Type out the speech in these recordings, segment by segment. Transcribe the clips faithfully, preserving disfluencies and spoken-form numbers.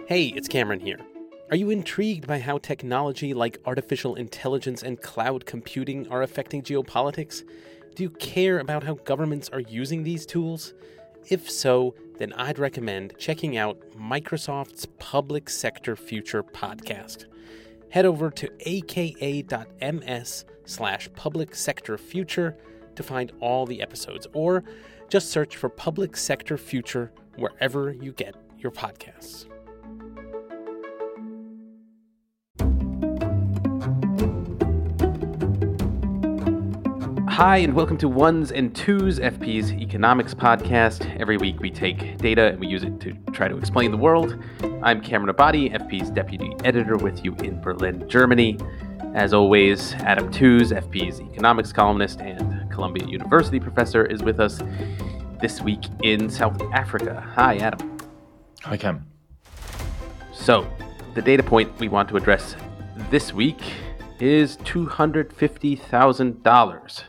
Hey, it's Cameron here. Are you intrigued by how technology like artificial intelligence and cloud computing are affecting geopolitics? Do you care about how governments are using these tools? If so, then I'd recommend checking out Microsoft's Public Sector Future podcast. Head over to aka.ms slash public sector future to find all the episodes, or just search for Public Sector Future wherever you get your podcasts. Hi, and welcome to Ones and Twos, F P's economics podcast. Every week we take data and we use it to try to explain the world. I'm Cameron Abadi, F P's deputy editor, with you in Berlin, Germany. As always, Adam Tooze, F P's economics columnist and Columbia University professor, is with us this week in South Africa. Hi, Adam. Hi, Cam. So, the data point we want to address this week is two hundred fifty thousand dollars.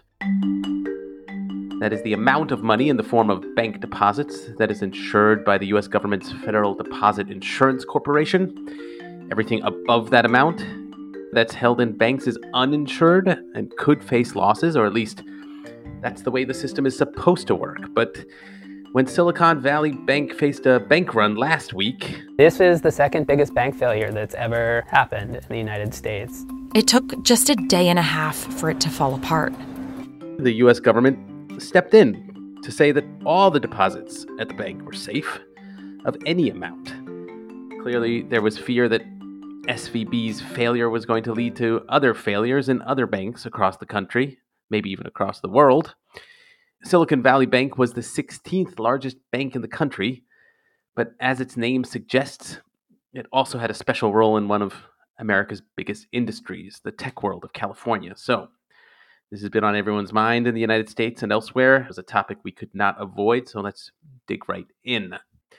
That is the amount of money in the form of bank deposits that is insured by the U S government's Federal Deposit Insurance Corporation. Everything above that amount that's held in banks is uninsured and could face losses, or at least that's the way the system is supposed to work. But when Silicon Valley Bank faced a bank run last week... This is the second biggest bank failure that's ever happened in the United States. It took just a day and a half for it to fall apart. The U S government stepped in to say that all the deposits at the bank were safe, of any amount. Clearly, there was fear that S V B's failure was going to lead to other failures in other banks across the country, maybe even across the world. Silicon Valley Bank was the sixteenth largest bank in the country, but as its name suggests, it also had a special role in one of America's biggest industries, the tech world of California. So, this has been on everyone's mind in the United States and elsewhere. It was a topic we could not avoid, so let's dig right in.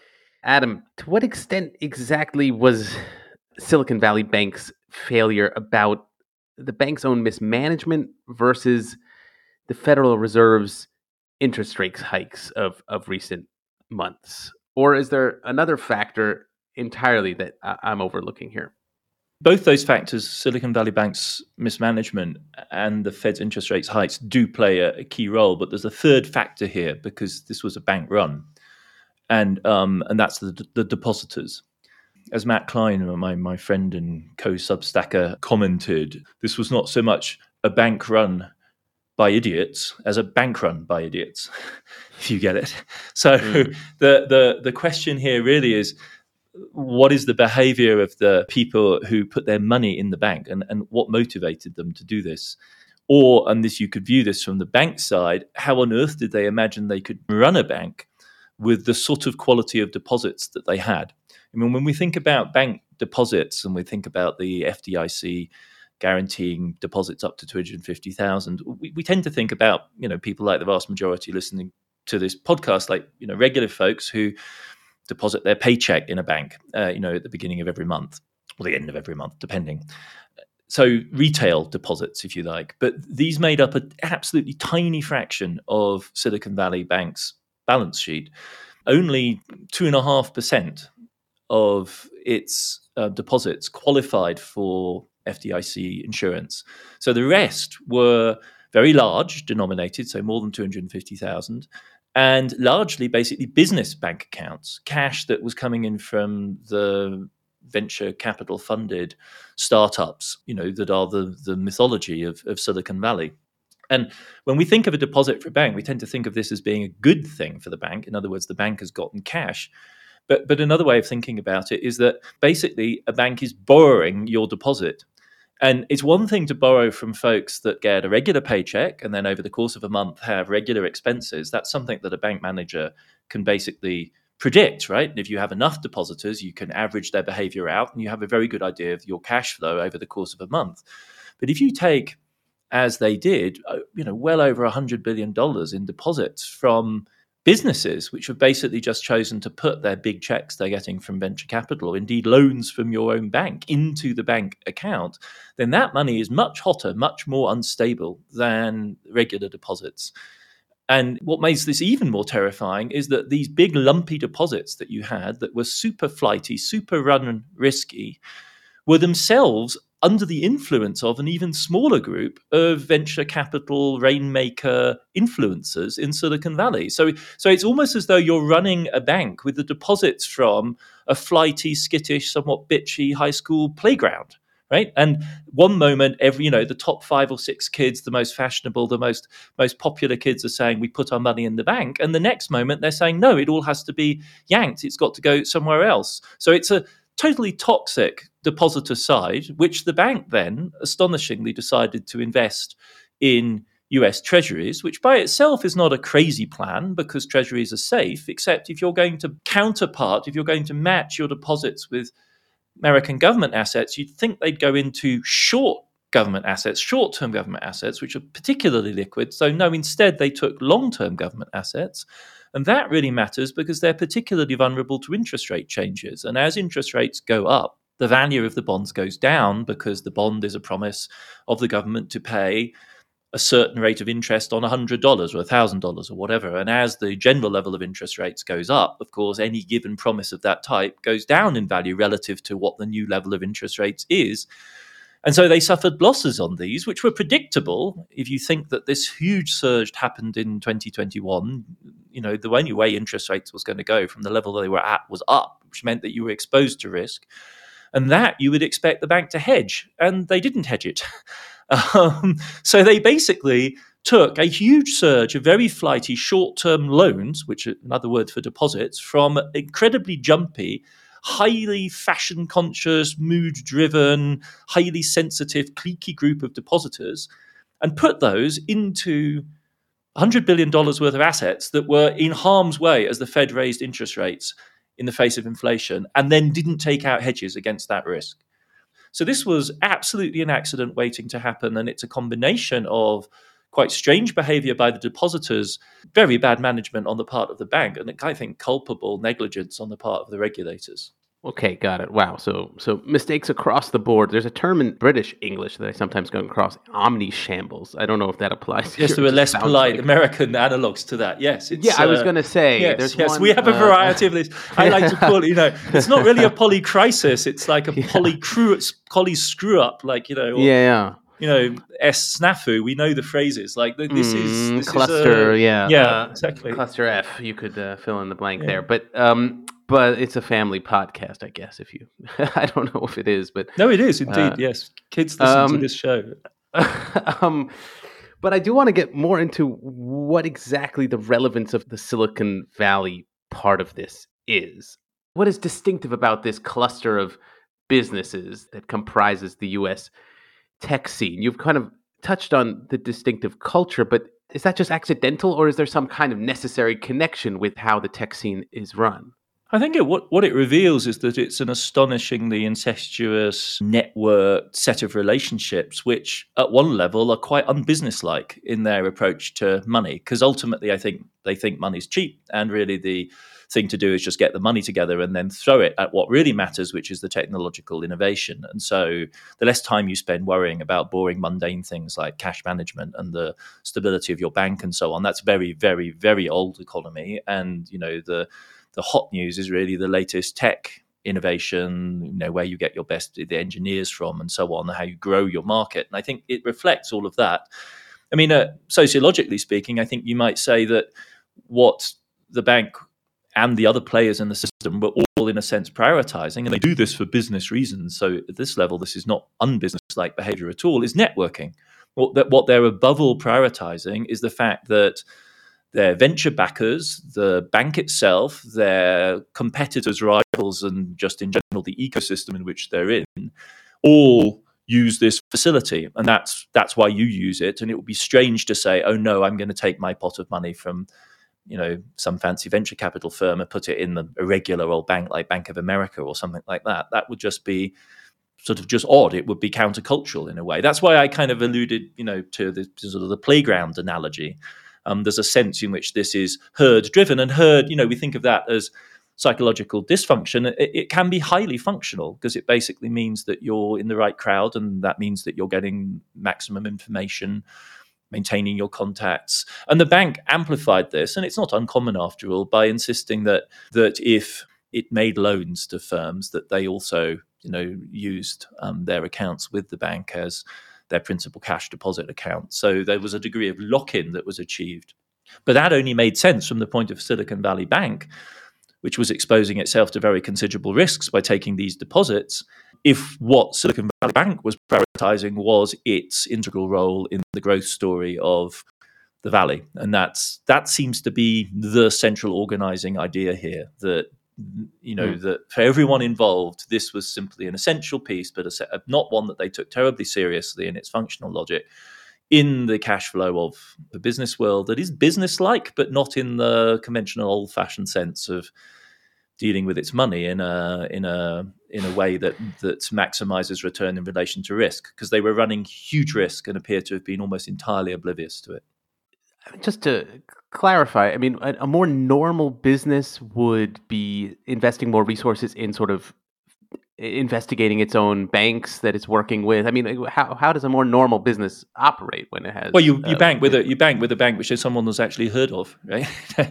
Adam, to what extent exactly was Silicon Valley Bank's failure about the bank's own mismanagement versus the Federal Reserve's interest rate hikes of, of recent months? Or is there another factor entirely that I'm overlooking here? Both those factors, Silicon Valley Bank's mismanagement and the Fed's interest rates hikes, do play a, a key role. But there's a third factor here, because this was a bank run, and um, and that's the, the depositors. As Matt Klein, my my friend and co-Substacker, commented, this was not so much a bank run by idiots as a bank run by idiots, if you get it. So mm. the the the question here really is, what is the behavior of the people who put their money in the bank, and, and what motivated them to do this? Or, and this, you could view this from the bank side, how on earth did they imagine they could run a bank with the sort of quality of deposits that they had? I mean, when we think about bank deposits and we think about the F D I C guaranteeing deposits up to two hundred fifty thousand, we, we tend to think about, you know, people like the vast majority listening to this podcast, like, you know, regular folks who deposit their paycheck in a bank, uh, you know, at the beginning of every month or the end of every month, depending. So retail deposits, if you like. But these made up an absolutely tiny fraction of Silicon Valley Bank's balance sheet. Only two and a half percent of its uh, deposits qualified for F D I C insurance. So the rest were very large denominated, so more than two hundred fifty thousand. And largely, basically, business bank accounts, cash that was coming in from the venture capital funded startups, you know, that are the, the mythology of, of Silicon Valley. And when we think of a deposit for a bank, we tend to think of this as being a good thing for the bank. In other words, the bank has gotten cash. But, but another way of thinking about it is that basically a bank is borrowing your deposit. And it's one thing to borrow from folks that get a regular paycheck and then over the course of a month have regular expenses. That's something that a bank manager can basically predict, right? And if you have enough depositors, you can average their behavior out and you have a very good idea of your cash flow over the course of a month. But if you take, as they did, you know, well over one hundred billion dollars in deposits from businesses which have basically just chosen to put their big checks they're getting from venture capital, or indeed loans from your own bank, into the bank account, then that money is much hotter, much more unstable than regular deposits. And what makes this even more terrifying is that these big lumpy deposits that you had that were super flighty, super run risky, were themselves under the influence of an even smaller group of venture capital rainmaker influencers in Silicon Valley. So, so it's almost as though you're running a bank with the deposits from a flighty, skittish, somewhat bitchy high school playground. Right. And one moment, every, you know, the top five or six kids, the most fashionable, the most most popular kids are saying we put our money in the bank. And the next moment they're saying, no, it all has to be yanked. It's got to go somewhere else. So it's a totally toxic depositor side, which the bank then astonishingly decided to invest in U S treasuries, which by itself is not a crazy plan because treasuries are safe, except if you're going to counterpart, if you're going to match your deposits with American government assets, you'd think they'd go into short government assets, short-term government assets, which are particularly liquid. So no, instead they took long-term government assets. And that really matters because they're particularly vulnerable to interest rate changes. And as interest rates go up, the value of the bonds goes down because the bond is a promise of the government to pay a certain rate of interest on one hundred dollars or one thousand dollars or whatever. And as the general level of interest rates goes up, of course, any given promise of that type goes down in value relative to what the new level of interest rates is. And so they suffered losses on these, which were predictable. If you think that this huge surge happened in twenty twenty-one, you know, the only way interest rates was going to go from the level they were at was up, which meant that you were exposed to risk. And that you would expect the bank to hedge, and they didn't hedge it. Um, so they basically took a huge surge of very flighty short-term loans, which are another word for deposits, from incredibly jumpy, highly fashion-conscious, mood-driven, highly sensitive, cliquey group of depositors, and put those into one hundred billion dollars worth of assets that were in harm's way as the Fed raised interest rates in the face of inflation, and then didn't take out hedges against that risk. So this was absolutely an accident waiting to happen, and it's a combination of quite strange behavior by the depositors, very bad management on the part of the bank, and I think culpable negligence on the part of the regulators. Okay, got it. Wow. So so mistakes across the board. There's a term in British English that I sometimes come across, omni-shambles. I don't know if that applies. Yes, there are less polite like... American analogs to that. Yes. It's, yeah, I was uh, going to say. Yes, there's yes. One, we have a variety uh, of this. I like to call it, you know, it's not really a polycrisis. It's like a yeah. poly poly screw up, like, you know. Or, yeah, yeah. You know, S snafu. We know the phrases. Like this mm, is this cluster. Is a, yeah, yeah, uh, exactly. Cluster F. You could uh, fill in the blank yeah. there, but um, but it's a family podcast, I guess. If you, I don't know if it is, but no, it is indeed. Uh, yes, kids listen um, to this show. um, but I do want to get more into what exactly the relevance of the Silicon Valley part of this is. What is distinctive about this cluster of businesses that comprises the U S tech scene? You've kind of touched on the distinctive culture, but is that just accidental, or is there some kind of necessary connection with how the tech scene is run? I think it, what, what it reveals is that it's an astonishingly incestuous, networked set of relationships, which at one level are quite unbusinesslike in their approach to money. Because ultimately, I think they think money's cheap, and really the thing to do is just get the money together and then throw it at what really matters, which is the technological innovation. And so the less time you spend worrying about boring, mundane things like cash management and the stability of your bank and so on, that's very, very, very old economy. And, you know, the the hot news is really the latest tech innovation, you know, where you get your best the engineers from and so on, how you grow your market. And I think it reflects all of that. I mean, uh, sociologically speaking, I think you might say that what the bank and the other players in the system were all, in a sense, prioritizing, and they do this for business reasons. So at this level, this is not unbusiness-like behavior at all, is networking. What, that, what they're above all prioritizing is the fact that their venture backers, the bank itself, their competitors, rivals, and just in general the ecosystem in which they're in, all use this facility. And that's that's why you use it. And it would be strange to say, oh no, I'm going to take my pot of money from, you know, some fancy venture capital firm and put it in the, a regular old bank like Bank of America or something like that. That would just be sort of just odd. It would be countercultural in a way. That's why I kind of alluded, you know, to the to sort of the playground analogy. Um, there's a sense in which this is herd driven, and herd, you know, we think of that as psychological dysfunction. It, it can be highly functional because it basically means that you're in the right crowd, and that means that you're getting maximum information, maintaining your contacts. And the bank amplified this, and it's not uncommon after all, by insisting that that if it made loans to firms, that they also, you know, used um, their accounts with the bank as their principal cash deposit account. So there was a degree of lock-in that was achieved. But that only made sense from the point of Silicon Valley Bank, which was exposing itself to very considerable risks by taking these deposits, if what Silicon Valley Bank was prioritizing was its integral role in the growth story of the Valley. And that's that seems to be the central organizing idea here, that, you know, mm. that for everyone involved, this was simply an essential piece, but a, not one that they took terribly seriously in its functional logic in the cash flow of the business world that is business-like, but not in the conventional old-fashioned sense of dealing with its money in a in a in a way that that maximizes return in relation to risk, because they were running huge risk and appear to have been almost entirely oblivious to it. Just to clarify, I mean, a, a more normal business would be investing more resources in sort of investigating its own banks that it's working with. I mean, how how does a more normal business operate when it has? Well, you, you uh, bank with a you bank with a bank which is someone that's actually heard of, right?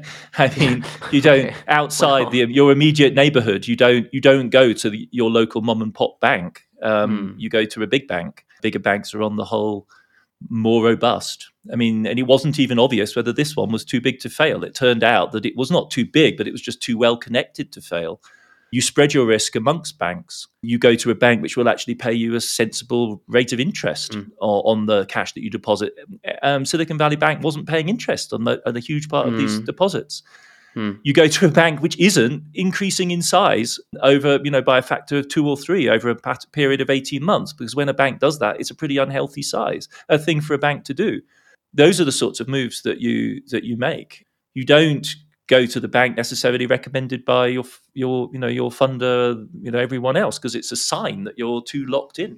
I mean, you don't okay. outside well, the your immediate neighborhood. You don't you don't go to the, your local mom and pop bank. Um, hmm. You go to a big bank. Bigger banks are on the whole more robust. I mean, and it wasn't even obvious whether this one was too big to fail. It turned out that it was not too big, but it was just too well connected to fail. You spread your risk amongst banks. You go to a bank which will actually pay you a sensible rate of interest mm. on the cash that you deposit. Um, Silicon Valley Bank wasn't paying interest on, the, on a huge part of mm. these deposits. Mm. You go to a bank which isn't increasing in size over, you know, by a factor of two or three over a pat- period of eighteen months, because when a bank does that, it's a pretty unhealthy size, a thing for a bank to do. Those are the sorts of moves that you that you make. You don't go to the bank necessarily recommended by your your you know your funder, you know, everyone else, because it's a sign that you're too locked in.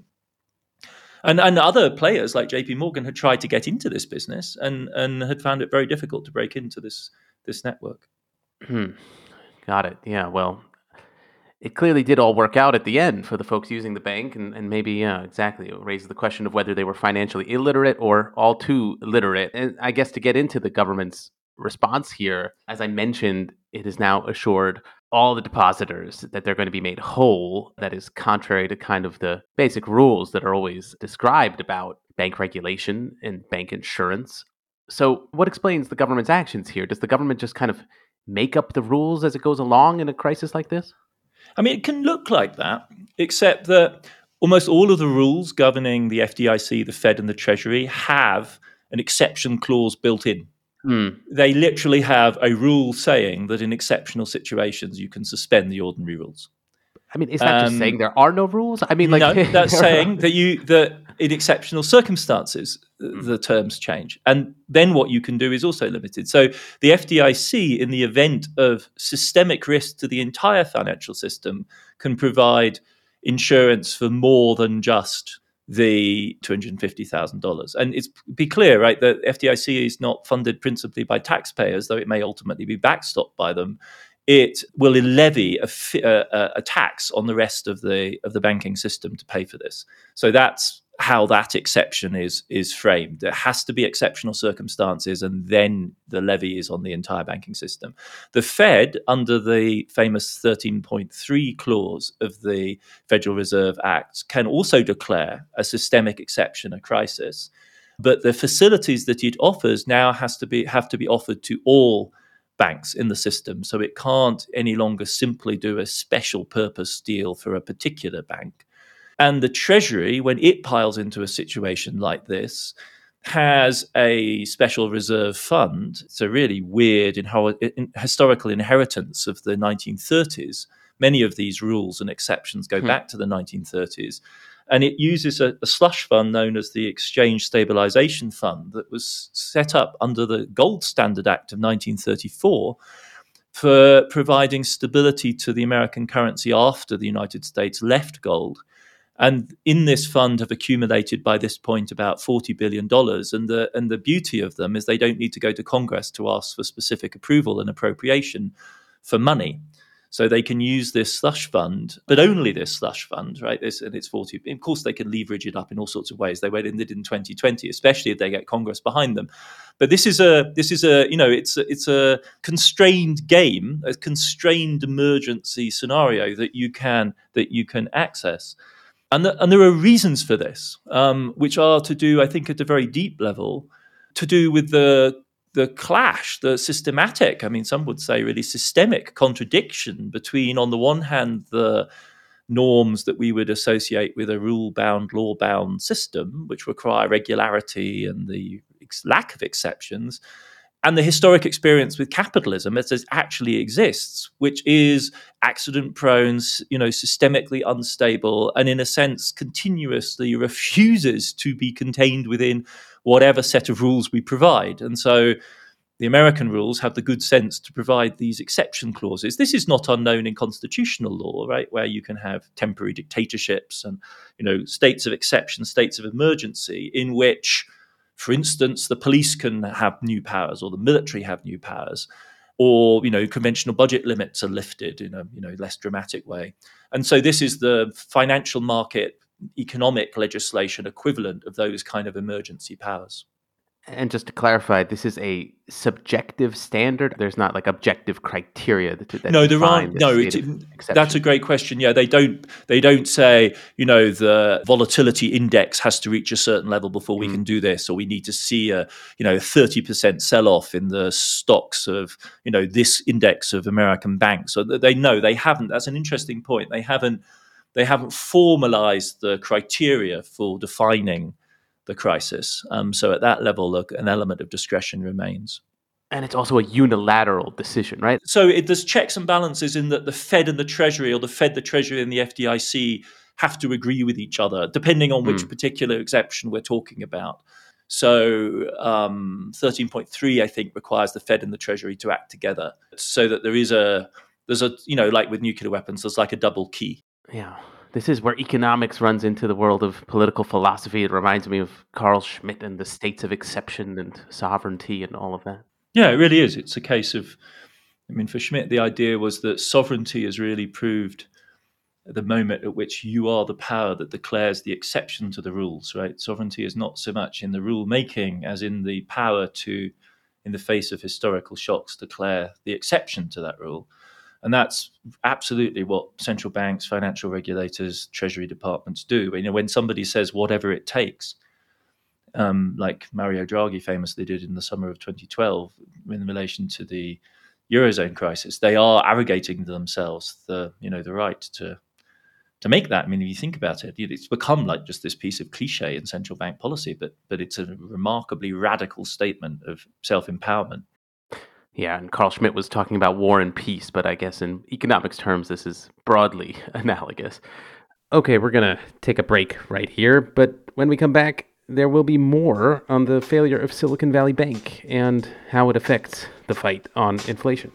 And and other players like J P Morgan had tried to get into this business and and had found it very difficult to break into this this network. Hmm. Got it. Yeah. Well, it clearly did all work out at the end for the folks using the bank, and, and maybe, yeah, exactly. It raises the question of whether they were financially illiterate or all too literate. And I guess to get into the government's response here, as I mentioned, it is now assured all the depositors that they're going to be made whole. That is contrary to kind of the basic rules that are always described about bank regulation and bank insurance. So what explains the government's actions here? Does the government just kind of make up the rules as it goes along in a crisis like this? I mean, it can look like that, except that almost all of the rules governing the F D I C, the Fed, and the Treasury have an exception clause built in. Hmm. They literally have a rule saying that in exceptional situations you can suspend the ordinary rules. I mean, is that um, just saying there are no rules? I mean, like no, that's saying that you that in exceptional circumstances mm. the terms change, and then what you can do is also limited. So the F D I C, in the event of systemic risk to the entire financial system, can provide insurance for more than just the two hundred fifty thousand dollars. And it's be clear, right, that F D I C is not funded principally by taxpayers, though it may ultimately be backstopped by them. It will levy a, a, a tax on the rest of the of the banking system to pay for this. So that's how that exception is is framed. There has to be exceptional circumstances, and then the levy is on the entire banking system. The Fed, under the famous thirteen point three clause of the Federal Reserve Act, can also declare a systemic exception, a crisis. But the facilities that it offers now has to be have to be offered to all banks in the system. So it can't any longer simply do a special purpose deal for a particular bank. And the Treasury, when it piles into a situation like this, has a special reserve fund. It's a really weird inho- in, historical inheritance of the nineteen thirties. Many of these rules and exceptions go hmm. back to the nineteen thirties. And it uses a, a slush fund known as the Exchange Stabilization Fund that was set up under the Gold Standard Act of nineteen thirty-four for providing stability to the American currency after the United States left gold. And in this fund have accumulated by this point about forty billion dollars. And the, and the beauty of them is they don't need to go to Congress to ask for specific approval and appropriation for money. So they can use this slush fund, but only this slush fund, right? This, and it's forty. Of course, they can leverage it up in all sorts of ways. They went and did in twenty twenty, especially if they get Congress behind them. But this is a this is a you know it's a, it's a constrained game, a constrained emergency scenario that you can that you can access, and the, and there are reasons for this, um, which are to do, I think, at a very deep level, to do with the the clash, the systematic, I mean, some would say really systemic contradiction between, on the one hand, the norms that we would associate with a rule-bound, law-bound system, which require regularity and the lack of exceptions, and the historic experience with capitalism as it actually exists, which is accident-prone, you know, systemically unstable, and in a sense continuously refuses to be contained within whatever set of rules we provide. And so the American rules have the good sense to provide these exception clauses. This is not unknown in constitutional law, right, where you can have temporary dictatorships and, you know, states of exception, states of emergency, in which, for instance, the police can have new powers or the military have new powers, or, you know, conventional budget limits are lifted in a, you know, less dramatic way. And so this is the financial market economic legislation equivalent of those kind of emergency powers. And just to clarify, this is a subjective standard. There's not like objective criteria that, that no, there aren't. No, it, that's a great question. Yeah, they don't. They don't say, you know, the volatility index has to reach a certain level before we mm. can do this, or we need to see a, you know, thirty percent sell-off in the stocks of, you know, this index of American banks. So they know they haven't. That's an interesting point. They haven't. They haven't formalized the criteria for defining the crisis. Um, so at that level, look, an element of discretion remains. And it's also a unilateral decision, right? So it, there's checks and balances in that the Fed and the Treasury, or the Fed, the Treasury, and the F D I C have to agree with each other, depending on which mm. particular exception we're talking about. So um, thirteen point three, I think, requires the Fed and the Treasury to act together, so that there is a, there's a, you know, like with nuclear weapons, there's like a double key. Yeah. This is where economics runs into the world of political philosophy. It reminds me of Carl Schmitt and the states of exception and sovereignty and all of that. Yeah, it really is. It's a case of, I mean, for Schmitt, the idea was that sovereignty is really proved at the moment at which you are the power that declares the exception to the rules, right? Sovereignty is not so much in the rule making as in the power to, in the face of historical shocks, declare the exception to that rule. And that's absolutely what central banks, financial regulators, treasury departments do. You know, when somebody says whatever it takes, um, like Mario Draghi famously did in the summer of twenty twelve in relation to the Eurozone crisis, they are arrogating to themselves the, you know, the right to to make that. I mean, if you think about it, it's become like just this piece of cliche in central bank policy, but but it's a remarkably radical statement of self-empowerment. Yeah, and Carl Schmitt was talking about war and peace, but I guess in economics terms, this is broadly analogous. Okay, we're going to take a break right here, but when we come back, there will be more on the failure of Silicon Valley Bank and how it affects the fight on inflation.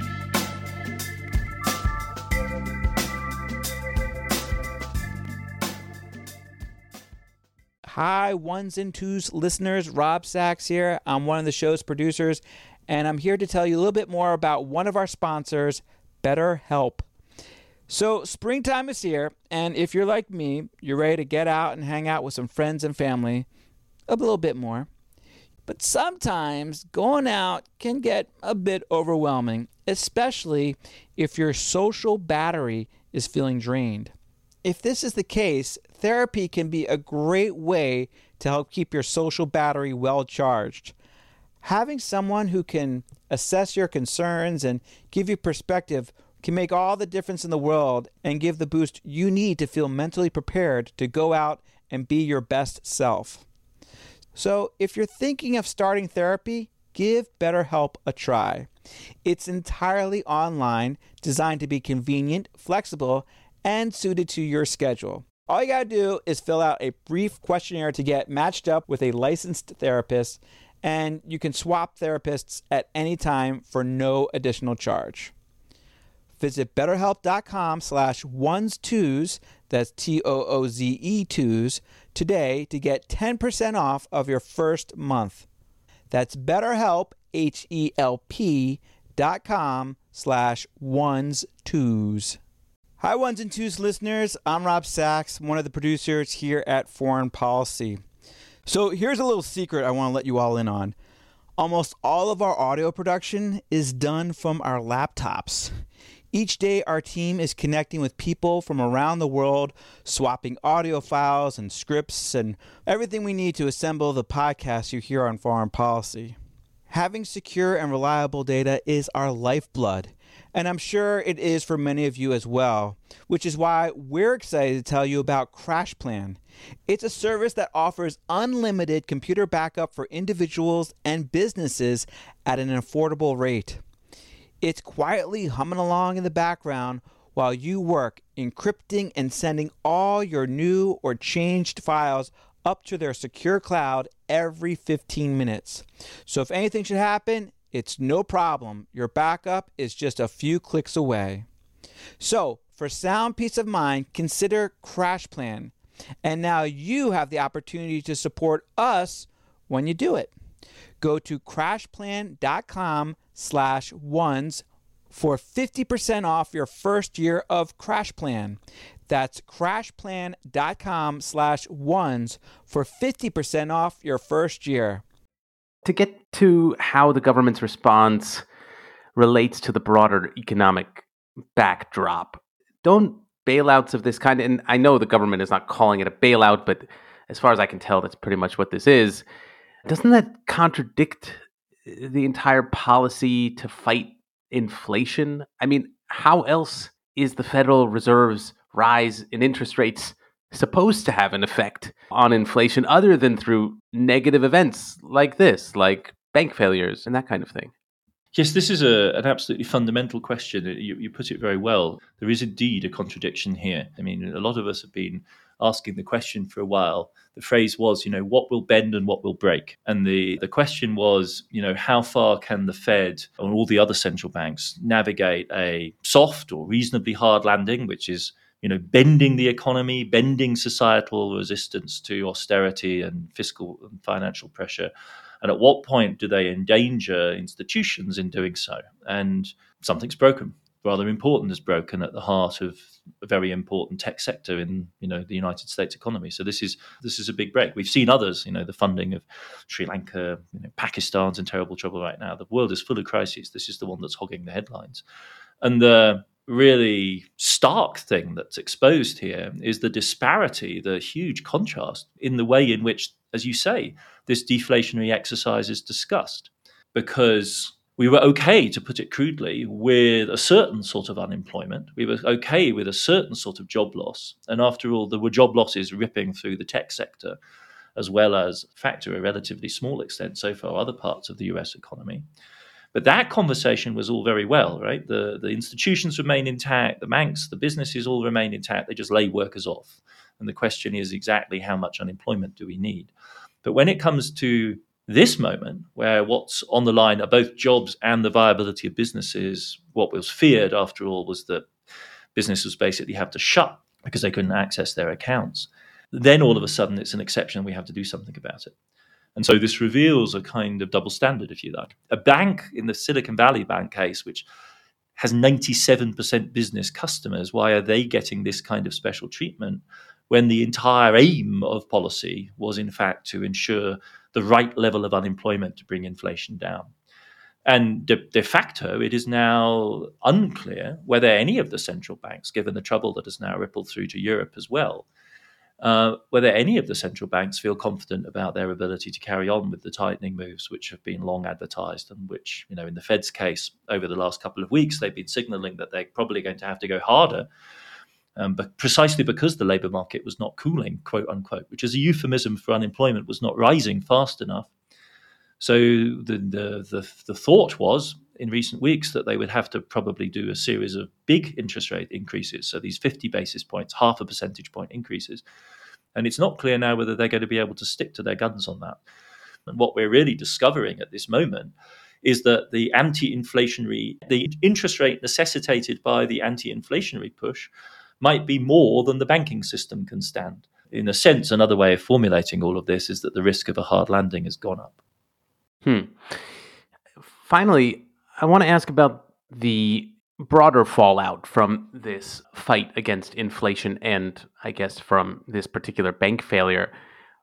Hi, ones and twos listeners. Rob Sachs here. I'm one of the show's producers, and I'm here to tell you a little bit more about one of our sponsors, BetterHelp. So springtime is here, and if you're like me, you're ready to get out and hang out with some friends and family a little bit more. But sometimes going out can get a bit overwhelming, especially if your social battery is feeling drained. If this is the case, therapy can be a great way to help keep your social battery well charged. Having someone who can assess your concerns and give you perspective can make all the difference in the world and give the boost you need to feel mentally prepared to go out and be your best self. So if you're thinking of starting therapy, give BetterHelp a try. It's entirely online, designed to be convenient, flexible, and suited to your schedule. All you gotta do is fill out a brief questionnaire to get matched up with a licensed therapist, and you can swap therapists at any time for no additional charge. Visit betterhelp.com slash ones twos, that's T O O Z E twos, today to get ten percent off of your first month. That's BetterHelp, H E L P dot com slash ones twos. Hi, Ones and Twos listeners. I'm Rob Sachs, one of the producers here at Foreign Policy. So here's a little secret I want to let you all in on. Almost all of our audio production is done from our laptops. Each day, our team is connecting with people from around the world, swapping audio files and scripts and everything we need to assemble the podcast you hear on Foreign Policy. Having secure and reliable data is our lifeblood, and I'm sure it is for many of you as well, which is why we're excited to tell you about CrashPlan. It's a service that offers unlimited computer backup for individuals and businesses at an affordable rate. It's quietly humming along in the background while you work, encrypting and sending all your new or changed files up to their secure cloud every fifteen minutes. So if anything should happen, it's no problem. Your backup is just a few clicks away. So for sound peace of mind, consider CrashPlan. And now you have the opportunity to support us when you do it. Go to crashplan.com slash ones for fifty percent off your first year of CrashPlan. That's crashplan.com slash ones for fifty percent off your first year. To get to how the government's response relates to the broader economic backdrop, don't bailouts of this kind, and I know the government is not calling it a bailout, but as far as I can tell, that's pretty much what this is. Doesn't that contradict the entire policy to fight inflation? I mean, how else is the Federal Reserve's rise in interest rates supposed to have an effect on inflation other than through negative events like this, like bank failures and that kind of thing? Yes, this is a, an absolutely fundamental question. You, you put it very well. There is indeed a contradiction here. I mean, a lot of us have been asking the question for a while. The phrase was, you know, what will bend and what will break? And the, the question was, you know, how far can the Fed and all the other central banks navigate a soft or reasonably hard landing, which is, you know, bending the economy, bending societal resistance to austerity and fiscal and financial pressure? And at what point do they endanger institutions in doing so? And something's broken. Rather important is broken at the heart of a very important tech sector in, you know, the United States economy. So this is this is a big break. We've seen others, you know, the funding of Sri Lanka, you know, Pakistan's in terrible trouble right now. The world is full of crises. This is the one that's hogging the headlines. And the really stark thing that's exposed here is the disparity, the huge contrast in the way in which, as you say, this deflationary exercise is discussed. Because we were okay, to put it crudely, with a certain sort of unemployment. We were okay with a certain sort of job loss. And after all, there were job losses ripping through the tech sector, as well as, factor a relatively small extent so far, other parts of the U S economy. But that conversation was all very well, right? The, the institutions remain intact, the banks, the businesses all remain intact. They just lay workers off. And the question is exactly how much unemployment do we need? But when it comes to this moment, where what's on the line are both jobs and the viability of businesses, what was feared, after all, was that businesses basically have to shut because they couldn't access their accounts. Then all of a sudden, it's an exception. We have to do something about it. And so this reveals a kind of double standard, if you like. A bank in the Silicon Valley Bank case, which has ninety-seven percent business customers, why are they getting this kind of special treatment when the entire aim of policy was, in fact, to ensure the right level of unemployment to bring inflation down? And de, de facto, it is now unclear whether any of the central banks, given the trouble that has now rippled through to Europe as well, Uh, whether any of the central banks feel confident about their ability to carry on with the tightening moves which have been long advertised and which, you know, in the Fed's case, over the last couple of weeks, they've been signaling that they're probably going to have to go harder, um, but precisely because the labour market was not cooling, quote unquote, which is a euphemism for unemployment was not rising fast enough. So the the the, the thought was in recent weeks that they would have to probably do a series of big interest rate increases. So these fifty basis points, half a percentage point increases. And it's not clear now whether they're going to be able to stick to their guns on that. And what we're really discovering at this moment is that the anti-inflationary, the interest rate necessitated by the anti-inflationary push might be more than the banking system can stand. In a sense, another way of formulating all of this is that the risk of a hard landing has gone up. Hmm. Finally, I want to ask about the broader fallout from this fight against inflation and, I guess, from this particular bank failure.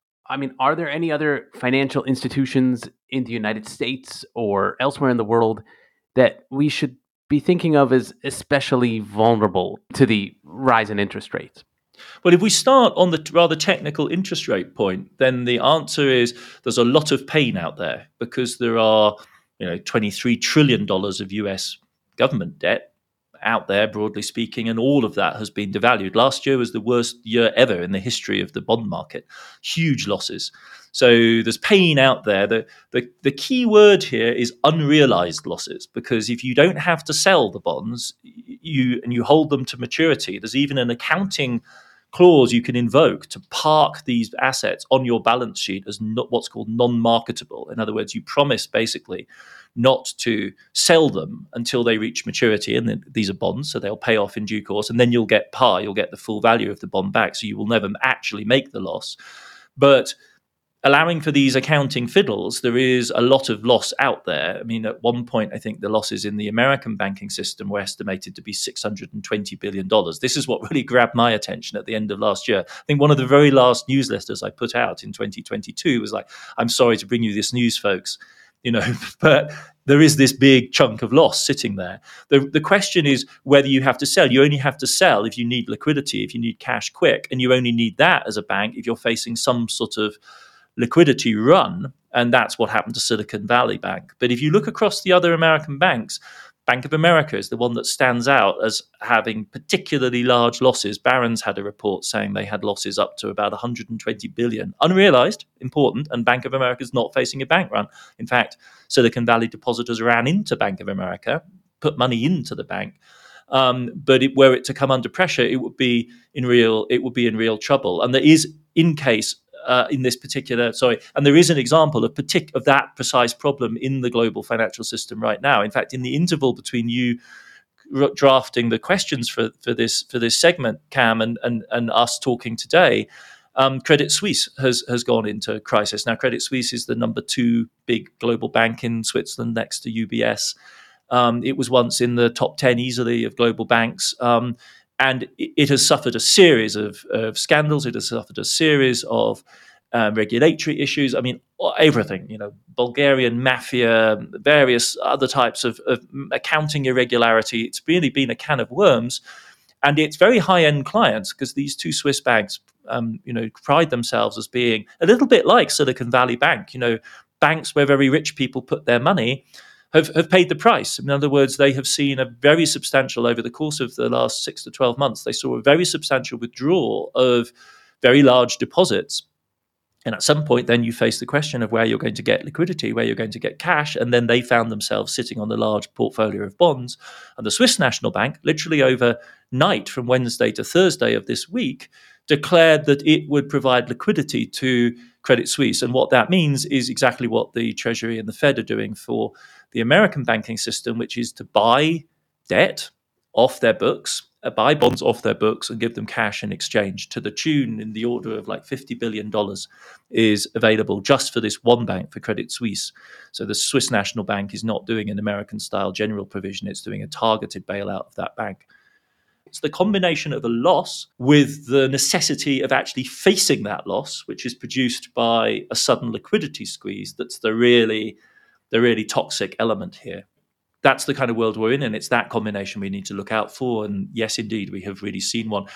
I mean, are there any other financial institutions in the United States or elsewhere in the world that we should be thinking of as especially vulnerable to the rise in interest rates? Well, if we start on the rather technical interest rate point, then the answer is there's a lot of pain out there because there are, you know, twenty-three trillion dollars of U S government debt out there, broadly speaking, and all of that has been devalued. Last year was the worst year ever in the history of the bond market. Huge losses. So there's pain out there. The, the, the key word here is unrealized losses, because if you don't have to sell the bonds you and you hold them to maturity, there's even an accounting clause you can invoke to park these assets on your balance sheet as not what's called non-marketable. In other words, you promise basically not to sell them until they reach maturity, and then these are bonds, so they'll pay off in due course, and then you'll get par, you'll get the full value of the bond back, so you will never actually make the loss. But allowing for these accounting fiddles, there is a lot of loss out there. I mean, at one point, I think the losses in the American banking system were estimated to be six hundred twenty billion dollars. This is what really grabbed my attention at the end of last year. I think one of the very last newsletters I put out in twenty twenty-two was like, I'm sorry to bring you this news, folks, you know, but there is this big chunk of loss sitting there. The, the question is whether you have to sell. You only have to sell if you need liquidity, if you need cash quick, and you only need that as a bank if you're facing some sort of liquidity run, and that's what happened to Silicon Valley Bank. But if you look across the other American banks, Bank of America is the one that stands out as having particularly large losses. Barron's had a report saying they had losses up to about one hundred twenty billion, unrealized, important, and Bank of America is not facing a bank run. In fact, Silicon Valley depositors ran into Bank of America, put money into the bank. Um, but it, were it to come under pressure, it would be in real. It would be in real trouble. And there is, in case uh, in this particular, sorry, and there is an example of partic- of that precise problem in the global financial system right now. In fact, in the interval between you r- drafting the questions for, for this for this segment, Cam, and and and us talking today, um, Credit Suisse has has gone into crisis. Now, Credit Suisse is the number two big global bank in Switzerland, next to U B S. Um, it was once in the top ten easily of global banks, um, and it, it has suffered a series of, of scandals. It has suffered a series of um, regulatory issues. I mean, everything, you know, Bulgarian mafia, various other types of, of accounting irregularity. It's really been a can of worms, and it's very high-end clients, because these two Swiss banks, um, you know, pride themselves as being a little bit like Silicon Valley Bank, you know, banks where very rich people put their money. Have, have paid the price. In other words, they have seen a very substantial, over the course of the last six to twelve months, they saw a very substantial withdrawal of very large deposits. And at some point, then you face the question of where you're going to get liquidity, where you're going to get cash. And then they found themselves sitting on a large portfolio of bonds. And the Swiss National Bank, literally overnight from Wednesday to Thursday of this week, declared that it would provide liquidity to Credit Suisse. And what that means is exactly what the Treasury and the Fed are doing for the American banking system, which is to buy debt off their books, uh, buy bonds off their books and give them cash in exchange, to the tune in the order of like fifty billion dollars is available just for this one bank, for Credit Suisse. So the Swiss National Bank is not doing an American-style general provision. It's doing a targeted bailout of that bank. It's the combination of a loss with the necessity of actually facing that loss, which is produced by a sudden liquidity squeeze, that's the really, the really toxic element here. That's the kind of world we're in, and it's that combination we need to look out for. And yes, indeed, we have really seen one.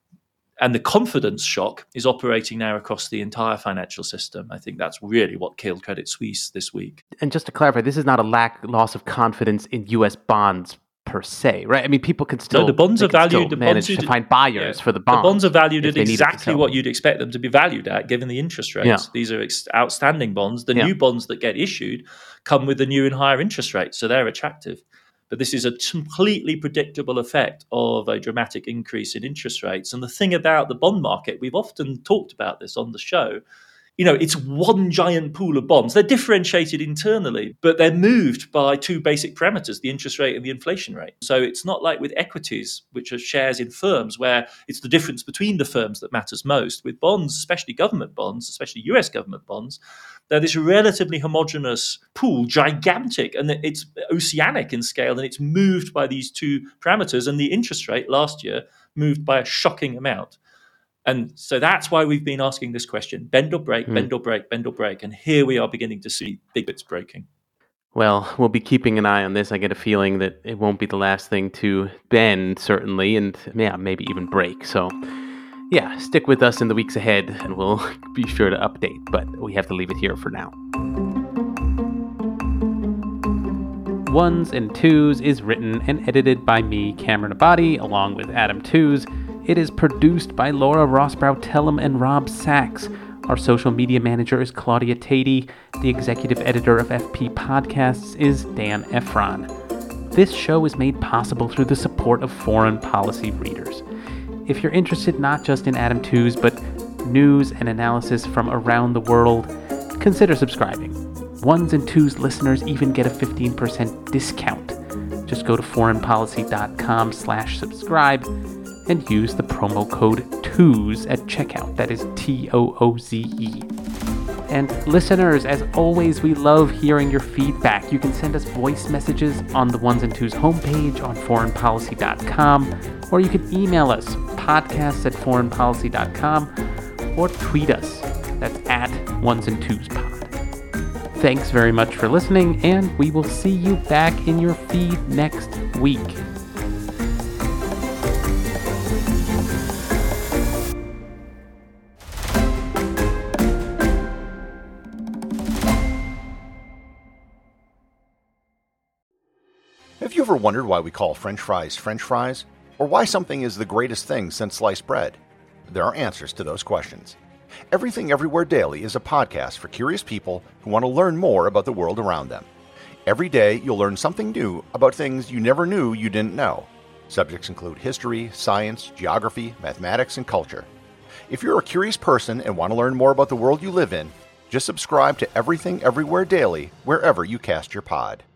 And the confidence shock is operating now across the entire financial system. I think that's really what killed Credit Suisse this week. And just to clarify, this is not a lack loss of confidence in U S bonds per se, right? I mean, people can still, no, the bonds are valued. The manage bonds to find buyers yeah. for the bonds. The bonds are valued at exactly what you'd expect them to be valued at, given the interest rates. Yeah. These are ex- outstanding bonds. The yeah. new bonds that get issued come with the new and higher interest rates, so they're attractive. But this is a completely predictable effect of a dramatic increase in interest rates. And the thing about the bond market, we've often talked about this on the show, you know, it's one giant pool of bonds. They're differentiated internally, but they're moved by two basic parameters, the interest rate and the inflation rate. So it's not like with equities, which are shares in firms, where it's the difference between the firms that matters most. With bonds, especially government bonds, especially U S government bonds, they're this relatively homogeneous pool, gigantic, and it's oceanic in scale, and it's moved by these two parameters. And the interest rate last year moved by a shocking amount. And so that's why we've been asking this question, bend or break, mm. bend or break, bend or break. And here we are beginning to see big bits breaking. Well, we'll be keeping an eye on this. I get a feeling that it won't be the last thing to bend, certainly, and yeah, maybe even break. So yeah, stick with us in the weeks ahead and we'll be sure to update, but we have to leave it here for now. Ones and Twos is written and edited by me, Cameron Abadi, along with Adam Tooze. It is produced by Laura Rosbrow-Tellem and Rob Sachs. Our social media manager is Claudia Tatey. The executive editor of F P Podcasts is Dan Efron. This show is made possible through the support of Foreign Policy readers. If you're interested not just in Adam Tooze, but news and analysis from around the world, consider subscribing. Ones and Twos listeners even get a fifteen percent discount. Just go to foreignpolicy.com slash subscribe and use the promo code TOOZE at checkout. That is T O O Z E. And listeners, as always, we love hearing your feedback. You can send us voice messages on the Ones and Twos homepage on foreign policy dot com, or you can email us, podcasts at foreign policy dot com, or tweet us. That's at Ones and Twos Pod. Thanks very much for listening, and we will see you back in your feed next week. Have you ever wondered why we call French fries French fries? Or why something is the greatest thing since sliced bread? There are answers to those questions. Everything Everywhere Daily is a podcast for curious people who want to learn more about the world around them. Every day, you'll learn something new about things you never knew you didn't know. Subjects include history, science, geography, mathematics, and culture. If you're a curious person and want to learn more about the world you live in, just subscribe to Everything Everywhere Daily wherever you cast your pod.